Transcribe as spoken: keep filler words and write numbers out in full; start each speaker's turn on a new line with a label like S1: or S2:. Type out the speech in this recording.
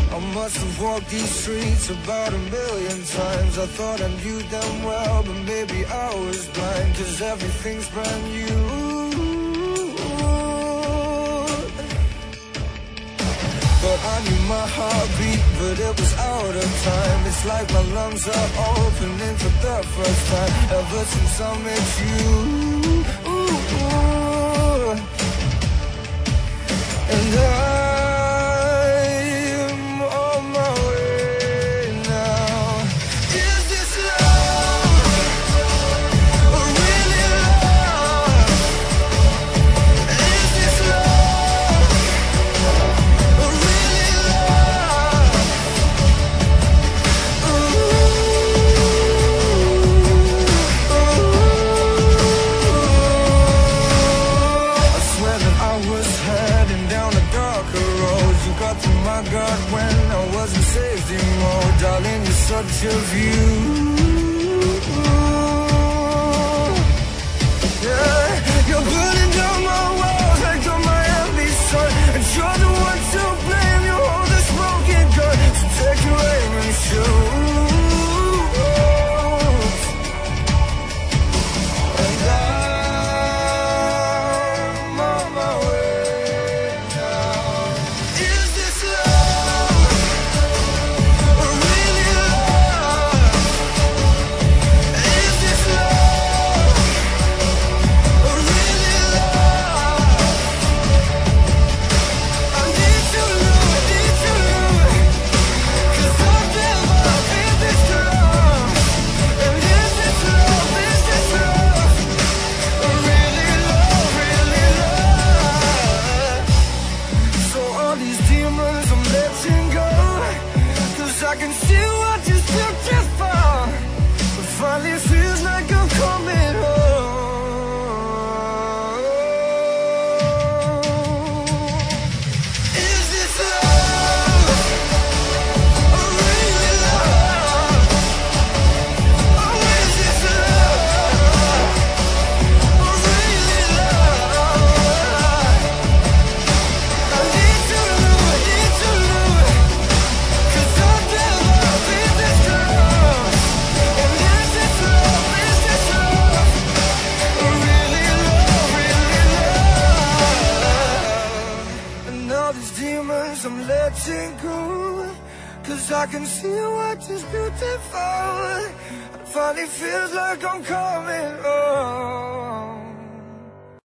S1: I must have walked these streets about a million times. I thought I knew them well, but maybe I was blind, 'cause everything's brand new. But I knew my heartbeat, but it was out of time. It's like my lungs are opening for the first time ever since I met you. And I'm on my way now. Is this love, or really love? Is this love, or really love? Ooh, ooh. I swear that I was heading down a darker road. You got to my guard when I wasn't safety mode. Darling, you're such a view. Yeah, you're burning down my walls like you're my every sun, and you're the one to blame. You hold this broken gun, so take your aim and shoot. And I'm on my way now. Is this love, or really love? Is this love, or really love? I need to know, need to know, 'cause I've never been this love. And is this love, is this love, or really love, really love? So all these demons I'm letting go, 'cause I can see what is beautiful. It finally feels like I'm coming home. Is this love, or really love? Or is this love, or really love? I need to know, need to know, 'cause I've never been this love. And is this love, is this love, or really love, really love? And all these demons I'm letting go, 'cause I can see what is beautiful. It finally feels like I'm coming home.